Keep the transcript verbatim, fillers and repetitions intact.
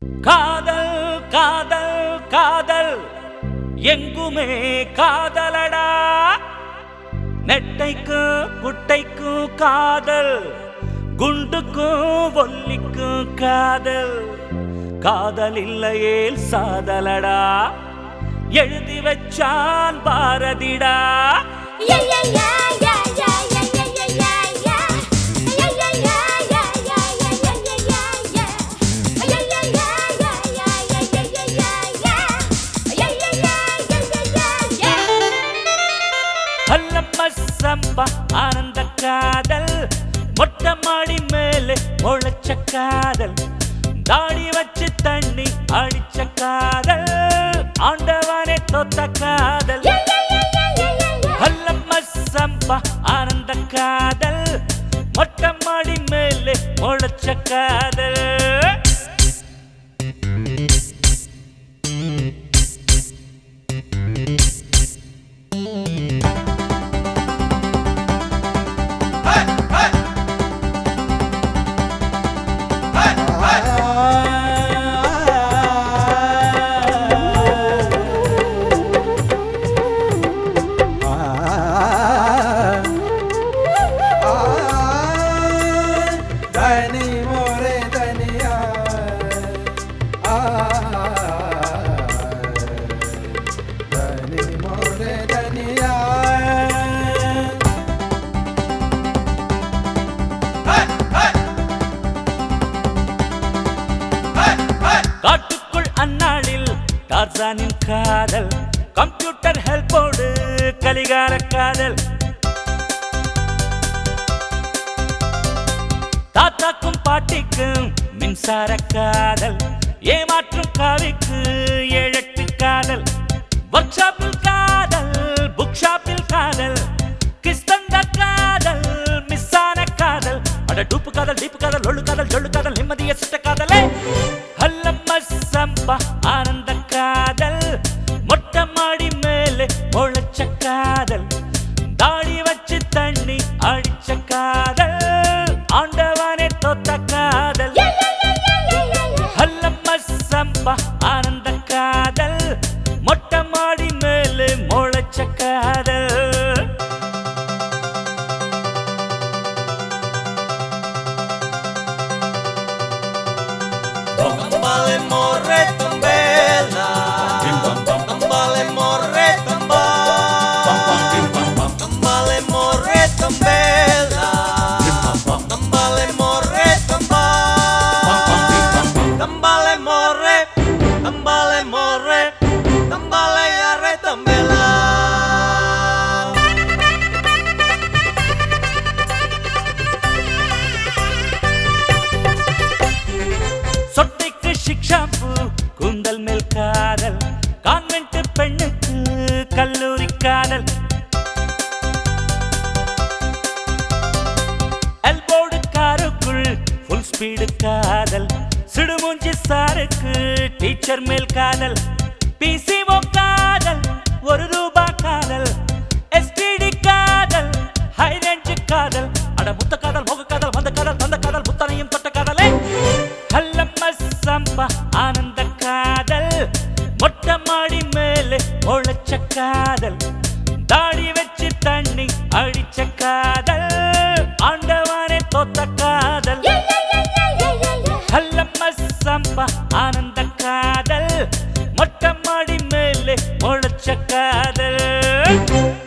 காதல் காதல் காதல் எங்குமே காதலடா. நெட்டைக்கும் குட்டைக்கும் காதல், குண்டுக்கும் ஒல்லிக்கும் காதல். காதல் இல்லையே சாதலடா, எழுதி வச்சான் பாரதிடா. சம்பா ஆனந்த காதல், மொட்டை மாடி மேலே முளைச்ச காதல், தாடி வச்சு தண்ணி அடிச்ச காதல், ஆண்டவனே தொத்த காதல். அல்லம்ம சம்பா ஆனந்த காதல், மொட்டை மாடி மேலே முளைச்ச காதல். காட்டுக்குள் அந்நாளில் டார்சானின் காதல், கம்ப்யூட்டர் ஹெல்ப்போடு கலிகால காதல். தாத்தாக்கும் பாட்டிக்கும் மின்சார காதல், ஏமாற்றும் காவிக்கு ஏழெட்டு காதல். ஒர்க் ஷாப்பில் காதல், புக் ஷாப்பில் காதல், கிறிஸ்தந்த காதல், மிஸ்ஸான காதல். அட டூப்பு காதல், டீப்பு காதல், ஒழு காதல், ஜொல்லு காதல், நிம்மதிய சிட்ட காதலே. அல்லம்ம சம்பா ஆனந்த காதல், மொட்டை மாடி மேலே முளைச்ச காதல், தாடி வச்சு தண்ணி அடிச்ச காதல், ஆண்டவனே தொத்த காதல். அல்லம்ம சம்பா ஆனந்த காதல், மொட்டை மாடி மேலே முளைச்ச காதல். Tambale morre tambela, tambale morre tamba, tambale morre tambela, tambale morre tamba, tambale morre, tambale morre, tambale arre tambela. சொட்டைக்கு ஷிக்ஷாம்பு, கூந்தல் மேல் காதல், கான்வென்ட் பெண்ணுக்கு கல்லூரி காதல். எல்போர்டு காருக்குள் ஃபுல் ஸ்பீடு காதல், சிடுமூஞ்சி சாருக்கு டீச்சர் மேல் காதல். பிசிஓ காதல், ஒரு ரூபா காதல், எஸ்டிடி காதல், ஹை ரேஞ்ச் காதல். அட முத்த காதல், மோக காதல், வந்த காதல், தந்த காதல், முத்தனையும் தொட்ட காதலே. அல்லம்ம சம்பா ஆனந்த காதல், மொட்டை மாடி மேலே முளைச்ச காதல், தாடி வச்சு தண்ணி அடிச்ச காதல், ஆண்டவனே தொத்த காதல். அல்லம்ம சம்பா ஆனந்த காதல், மொட்டை மாடி மேலே முளைச்ச காதல்.